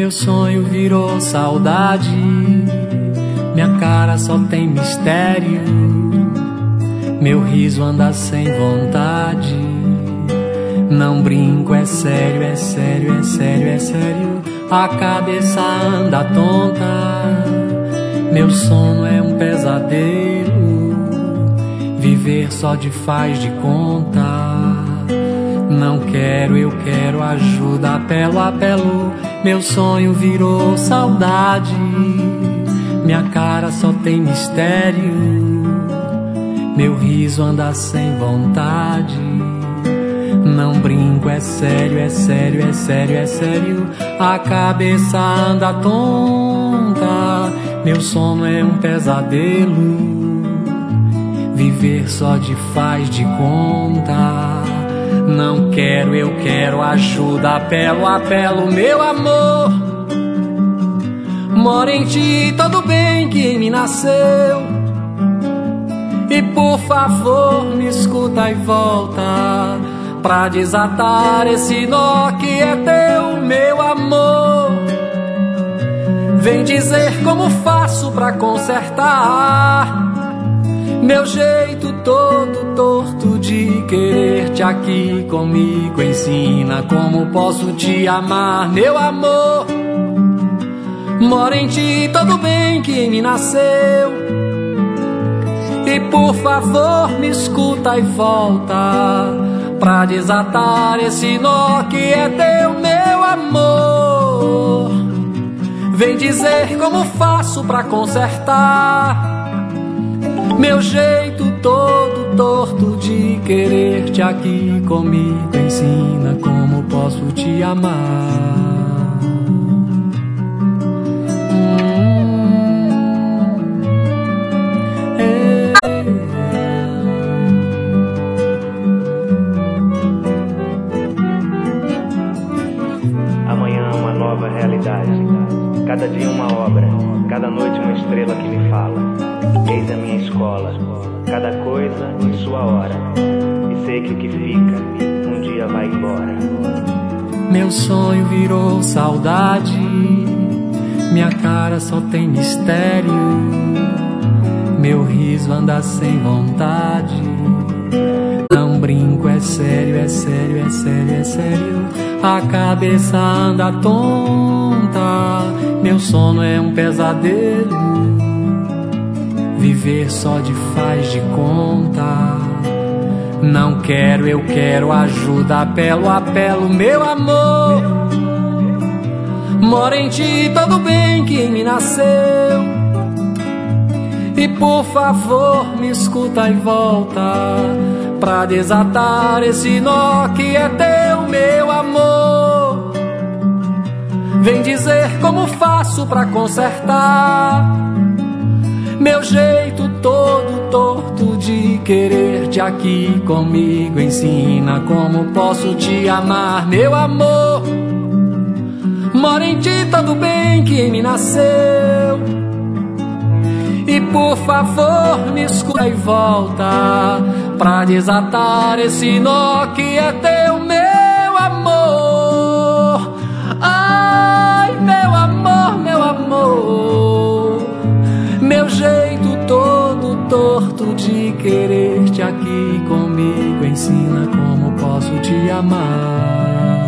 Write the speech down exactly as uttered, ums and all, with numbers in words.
Meu sonho virou saudade, minha cara só tem mistério, meu riso anda sem vontade. Não brinco, é sério, é sério, é sério, é sério. A cabeça anda tonta, meu sono é um pesadelo, viver só de faz de conta. Não quero, eu quero ajuda, apelo, apelo. Meu sonho virou saudade, minha cara só tem mistério, meu riso anda sem vontade. Não brinco, é sério, é sério, é sério, é sério. A cabeça anda tonta, meu sono é um pesadelo, viver só de faz de conta. Não quero, eu quero ajuda, apelo, apelo. Meu amor, mora em ti todo bem que em mim nasceu, e por favor me escuta e volta pra desatar esse nó que é teu, meu amor. Vem dizer como faço pra consertar meu jeito todo torto de querer-te aqui comigo. Ensina como posso te amar, meu amor. Mora em ti todo bem que em mim nasceu, e por favor me escuta e volta pra desatar esse nó que é teu, meu amor. Vem dizer como faço pra consertar meu jeito todo torto de querer-te aqui comigo. Ensina como posso te amar. Cada dia uma obra, cada noite uma estrela que me fala. Eis a minha escola, cada coisa em sua hora, e sei que o que fica um dia vai embora. Meu sonho virou saudade, minha cara só tem mistério, meu riso anda sem vontade. Não brinco, é sério, é sério, é sério, é sério. A cabeça anda tonta, meu sono é um pesadelo, viver só de faz de conta. Não quero, eu quero ajuda, apelo, apelo. Meu amor, mora em ti todo bem que em mim nasceu, e por favor me escuta e volta pra desatar esse nó que é teu, meu amor. Vem dizer como faço pra consertar meu jeito todo torto de querer-te aqui comigo. Ensina como posso te amar, meu amor. Mora em ti todo bem que em mim nasceu, e por favor me escuta e volta pra desatar esse nó que é teu, meu amor. Ai, meu amor, meu amor, meu jeito todo torto de querer-te aqui comigo. Ensina como posso te amar.